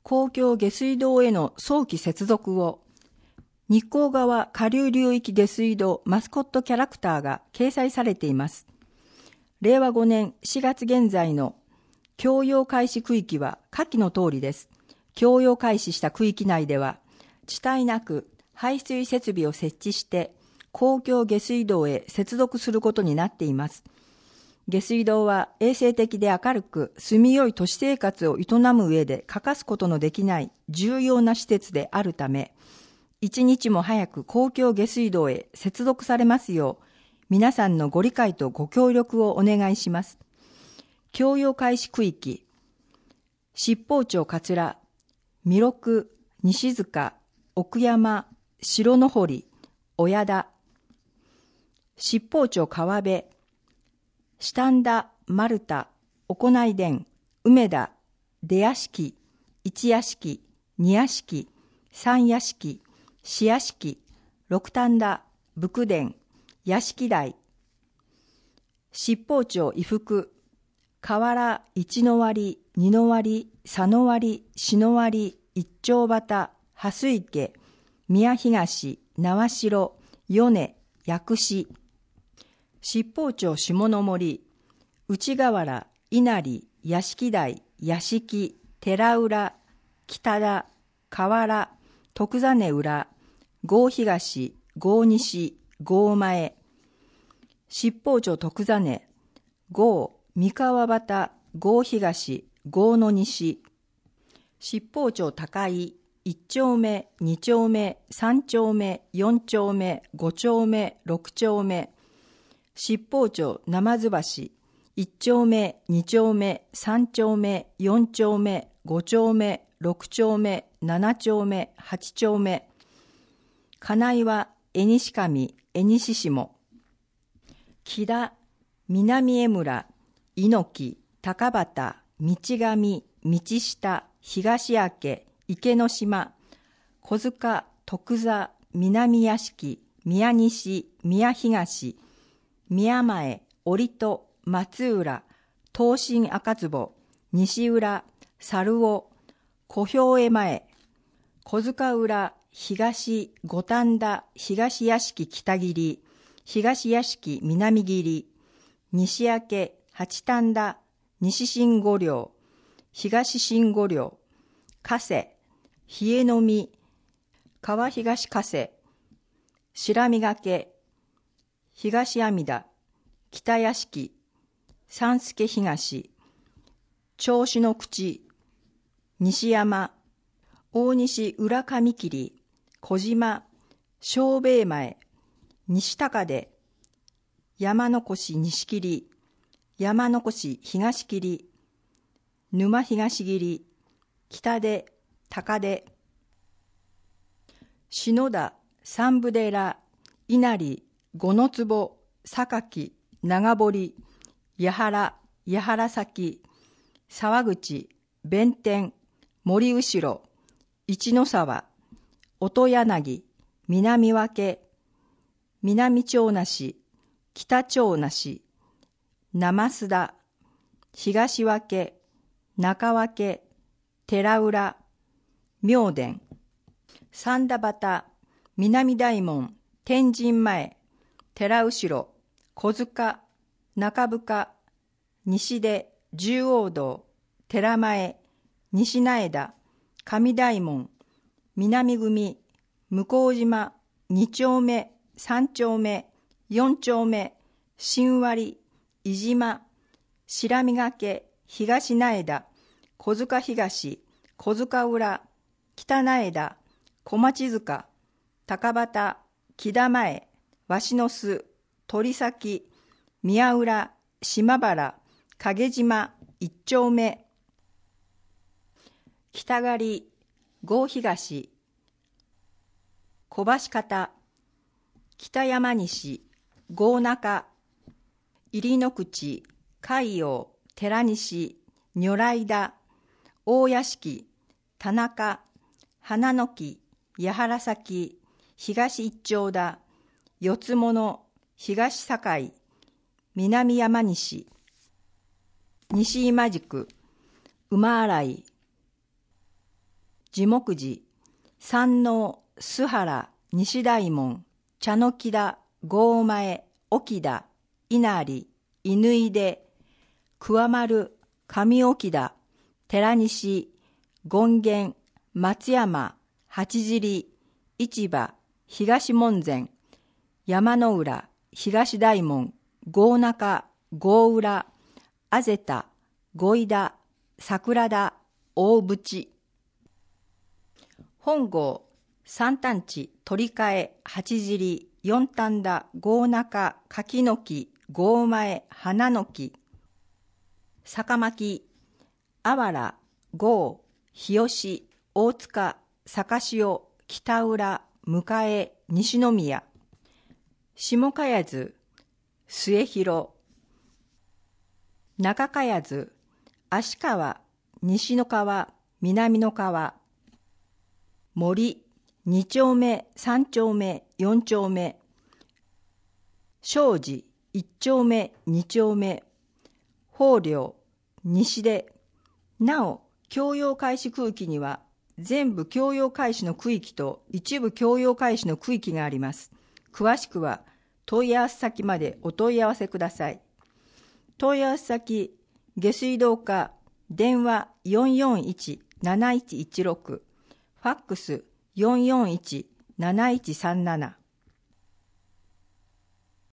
公共下水道への早期接続を、日光川下流流域下水道マスコットキャラクターが掲載されています。令和5年4月現在の供用開始区域は下記の通りです。供用開始した区域内では、遅滞なく排水設備を設置して公共下水道へ接続することになっています。下水道は衛生的で明るく住みよい都市生活を営む上で欠かすことのできない重要な施設であるため、一日も早く公共下水道へ接続されますよう、皆さんのご理解とご協力をお願いします。供用開始区域、七宝町桂、弥勒、西塚、奥山、白の堀、親田、七宝町川辺、下田、丸太、行内殿、梅田、出屋敷、一屋敷、二屋敷、三屋敷、四屋敷、六反田、仏殿、屋敷台、七宝町伊福、河原一の割、二の割、三の割、四の割、一丁端、蓮池、宮東、縄代、米根、薬師、七宝町下の森、内河原、稲荷、屋敷台、屋敷、寺浦、北田、河原、徳真浦、郷東、郷西、郷前、七宝町徳真、郷、三河端、郷東、郷の西、七宝町高井、一丁目、二丁目、三丁目、四丁目、五丁目、六丁目、七宝町生津橋、一丁目、二丁目、三丁目、四丁目、五丁目、六丁目、七丁目、八丁目、金井は江西上、江西下、木田、南江村、猪木、高畑、道上、道下、東明、池の島、小塚、徳座、南屋敷、宮西、宮東、宮前、折戸、松浦、東進赤坪、西浦、猿尾、小兵衛前、小塚浦、東、五反田、東屋敷北切、東屋敷南切、西明、八反田、西新五両、東新五両、加瀬、冷えのみ、川東加瀬、白見掛、東阿弥陀、北屋敷、三助東、銚子の口、西山、大西浦上切、小島、小兵衛前、西高出、山残し西切、山残し東切、沼東切、北出、高出、篠田、三部寺、稲荷、五の坪、榊、長堀、八原、八原崎、沢口、弁天、森後ろ、一の沢、音柳、南分、南町梨、北町梨、生須田、東分、中分、寺浦、明殿、三田端、南大門、天神前、寺後ろ、小塚、中深、西出、十王道、寺前、西苗田、上大門、南組、向島、二丁目、三丁目、四丁目、新割、飯島、白見掛、東苗田、小塚東、小塚浦、北苗田、小町塚、高畑、木田前、鷲の巣、鳥崎、宮浦、島原、影島、一丁目、北狩、郷東、小橋方、北山西、郷中、入の口、海洋、寺西、如来田、大屋敷、田中、花の木、八原崎、東一丁田、四つ物、東境、南山西、西今宿、馬洗、 地木寺、山王、須原、西大門、茶の木田、郷前、沖田、稲荷、犬出、桑丸、上沖田、寺西、権現、松山、八尻、市場、東門前、山の浦、東大門、郷中、郷浦、あぜた、五井田、桜田、大淵。本郷、三反地、鳥替、八尻、四反田、郷中、柿の木、郷前、花の木、坂巻、あわら、郷、日吉、大塚、坂潮、北浦、迎え、西宮、下茅津、末広、中茅津、足川、西の川、南の川、森、2丁目、3丁目、4丁目、庄司、1丁目、2丁目、豊陵、西出。なお、供用開始区域には、全部供用開始の区域と一部供用開始の区域があります。詳しくは、問い合わせ先までお問い合わせください。問い合わせ先、下水道課、電話 441-7116、ファックス 441-7137